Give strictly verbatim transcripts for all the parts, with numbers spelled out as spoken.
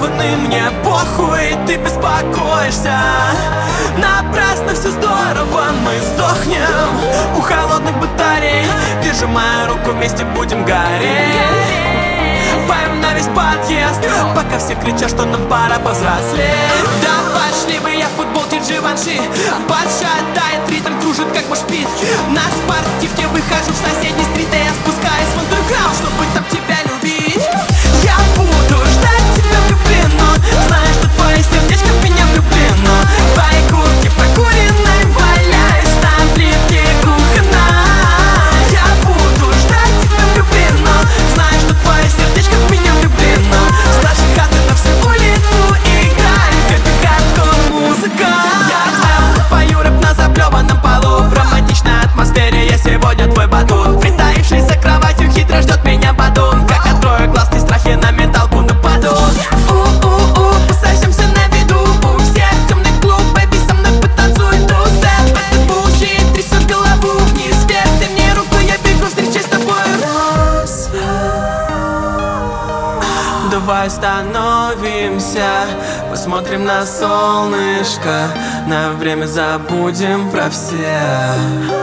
нарисованы. Мне похуй, ты беспокоишься. Напрасно, все здорово, мы сдохнем у холодных батарей. Держи мою руку, вместе будем гореть. Поем на весь подъезд, пока все кричат, что нам пора повзрослеть. Да пошли бы я в футболке Givenchy. Подшатает ритм, кружит как башпит. На спортивке выхожу в соседний стрит, и я спускаюсь в андерграунд, чтобы там тебя любить. Я буду ждать тебя влюбленно, зная, что твое сердечко в меня влюблено. В твоей куртке прокуренной валяюсь на плитке кухонной. Я буду ждать тебя влюбленно, зная, что твое сердечко в меня влюблено. С нашей хаты на всю улицу играет хэппи-хардкор музыка. Я Эл, пою рэп на заплеванном полу. В романтичной атмосфере я сегодня твой батут. Притаившись за кроватью, хитро ждет меня подун. Как открою глаз, ты страхи на менталку нападут. У-у-у, посадимся на виду. У всех темный клуб, бэби, со мной потанцуй ту-степ. Это bullshit, трясет голову вниз вверх. Ты мне руку, я бегу, встречай с тобой рассвет. Давай остановимся, посмотрим на солнышко. На время забудем про всех.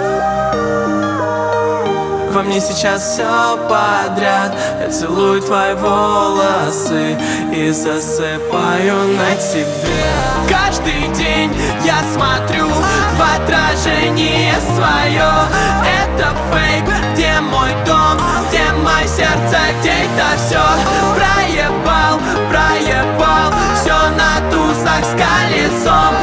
Во мне сейчас все подряд. Я целую твои волосы и засыпаю на тебе. Каждый день я смотрю в отражение свое. Это фейк, где мой дом, где мое сердце, где это все. Проебал, проебал, все на тусах с колесом.